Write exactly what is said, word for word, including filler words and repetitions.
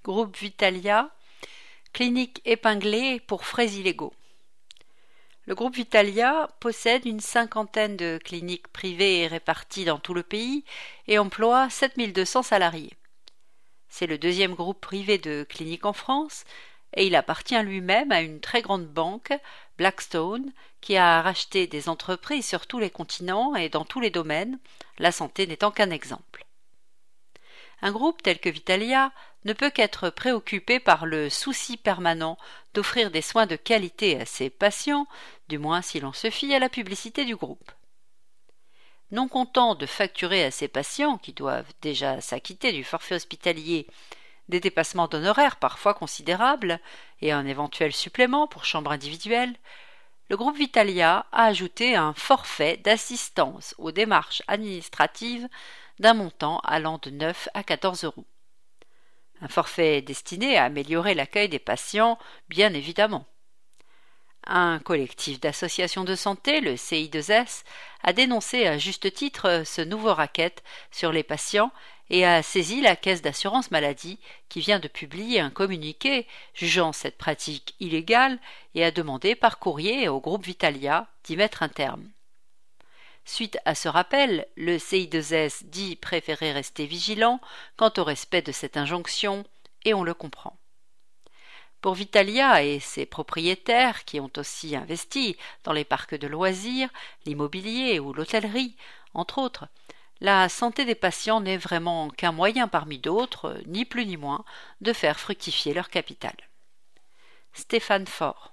Groupe Vitalia, clinique épinglée pour frais illégaux. Le groupe Vitalia possède une cinquantaine de cliniques privées réparties dans tout le pays et emploie sept mille deux cents salariés. C'est le deuxième groupe privé de cliniques en France et il appartient lui-même à une très grande banque, Blackstone, qui a racheté des entreprises sur tous les continents et dans tous les domaines, la santé n'étant qu'un exemple. Un groupe tel que Vitalia ne peut qu'être préoccupé par le souci permanent d'offrir des soins de qualité à ses patients, du moins si l'on se fie à la publicité du groupe. Non content de facturer à ses patients, qui doivent déjà s'acquitter du forfait hospitalier, des dépassements d'honoraires parfois considérables et un éventuel supplément pour chambre individuelle, le groupe Vitalia a ajouté un forfait d'assistance aux démarches administratives d'un montant allant de neuf à quatorze euros. Un forfait destiné à améliorer l'accueil des patients, bien évidemment. Un collectif d'associations de santé, le C I deux S, a dénoncé à juste titre ce nouveau racket sur les patients et a saisi la caisse d'assurance maladie qui vient de publier un communiqué jugeant cette pratique illégale et a demandé par courrier au groupe Vitalia d'y mettre un terme. Suite à ce rappel, le C I deux S dit préférer rester vigilant quant au respect de cette injonction, et on le comprend. Pour Vitalia et ses propriétaires, qui ont aussi investi dans les parcs de loisirs, l'immobilier ou l'hôtellerie, entre autres, la santé des patients n'est vraiment qu'un moyen parmi d'autres, ni plus ni moins, de faire fructifier leur capital. Stéphane Faure.